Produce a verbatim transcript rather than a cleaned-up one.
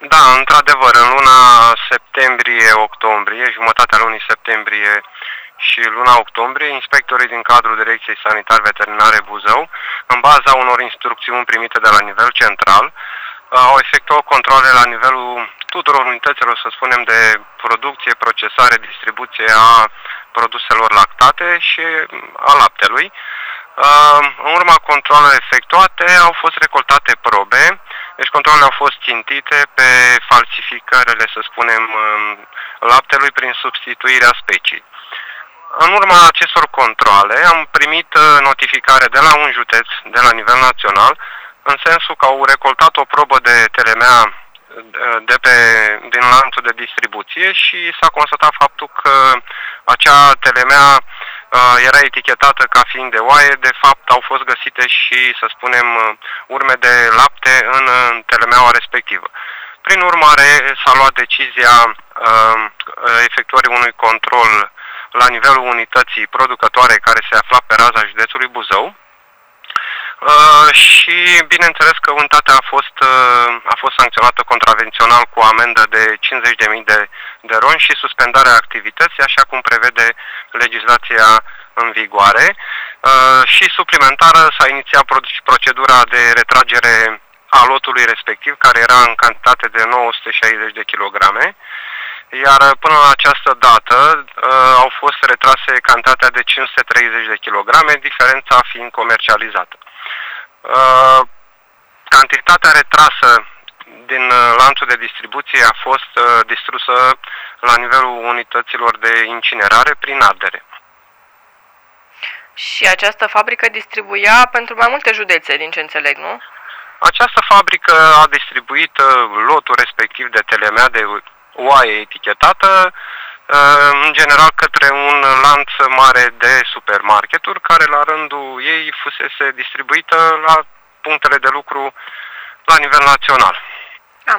Da, într-adevăr, în luna septembrie-octombrie, jumătatea lunii septembrie și luna octombrie, inspectorii din cadrul Direcției Sanitar-Veterinare Buzău, în baza unor instrucțiuni primite de la nivel central, au efectuat controle la nivelul tuturor unităților, să spunem, de producție, procesare, distribuție a produselor lactate și a laptelui. În urma controlelor efectuate au fost recoltate probe, deci controlele au fost țintite pe falsificările, să spunem, laptelui prin substituirea speciei. În urma acestor controle am primit notificare de la un județ, de la nivel național, în sensul că au recoltat o probă de T L M A de pe, din lanțul de distribuție și s-a constatat faptul că acea T L M A era etichetată ca fiind de oaie. De fapt au fost găsite și, să spunem, urme de lapte în T L M A-ul respectivă. Prin urmare s-a luat decizia efectuării unui control la nivelul unității producătoare care se afla pe raza județului Buzău. Uh, și bineînțeles că unitatea a fost, uh, a fost sancționată contravențional cu amendă de cincizeci de mii de, de ron și suspendarea activității, așa cum prevede legislația în vigoare. Uh, și suplimentară s-a inițiat procedura de retragere a lotului respectiv, care era în cantitate de nouă sute șaizeci de kilograme. Iar până la această dată uh, au fost retrase cantitatea de cinci sute treizeci de kilograme, diferența fiind comercializată. Uh, cantitatea retrasă din uh, lanțul de distribuție a fost uh, distrusă la nivelul unităților de incinerare prin ardere. Și această fabrică distribuia pentru mai multe județe, din ce înțeleg, nu? Această fabrică a distribuit uh, lotul respectiv de T L M A de oaie etichetată, în general către un lanț mare de supermarketuri, care la rândul ei fusese distribuită la punctele de lucru la nivel național.